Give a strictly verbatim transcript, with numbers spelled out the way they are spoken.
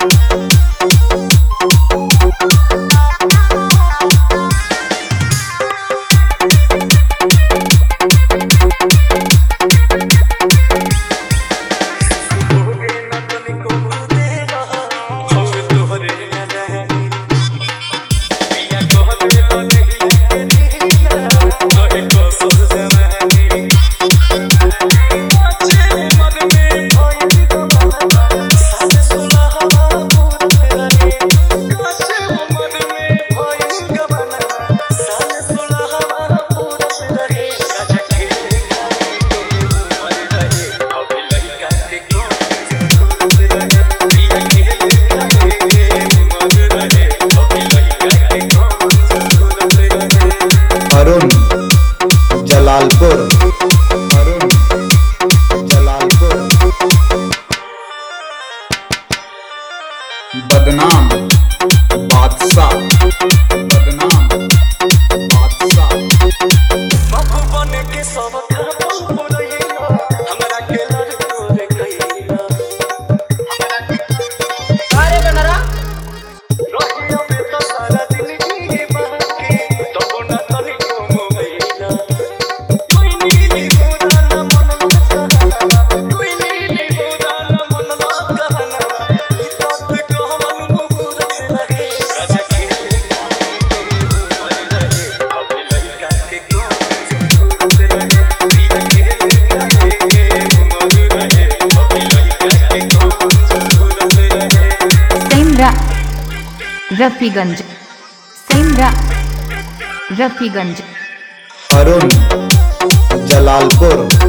जलालपुर अरुण जलालपुर बदनाम बादशाह बदनाम बादशाह बाबू बने के सब खराब हो रही है हमरा के लड़को रे कहिया अरे गनरा रोहिया में तो सारा दिन की बाकी तब न तनी को मोबाइला कोई नीली होदा न मन कहना कोई नीली होदा न मन कहना ई बात कहवन पूरा रहे राजा के मर रहे अब लड़का के क्यों से रहे प्रिया के के मर रहे अब लड़का के क्यों से रहे सेमरा रफीगंज सेमरा रफीगंज अरुण जलालपुर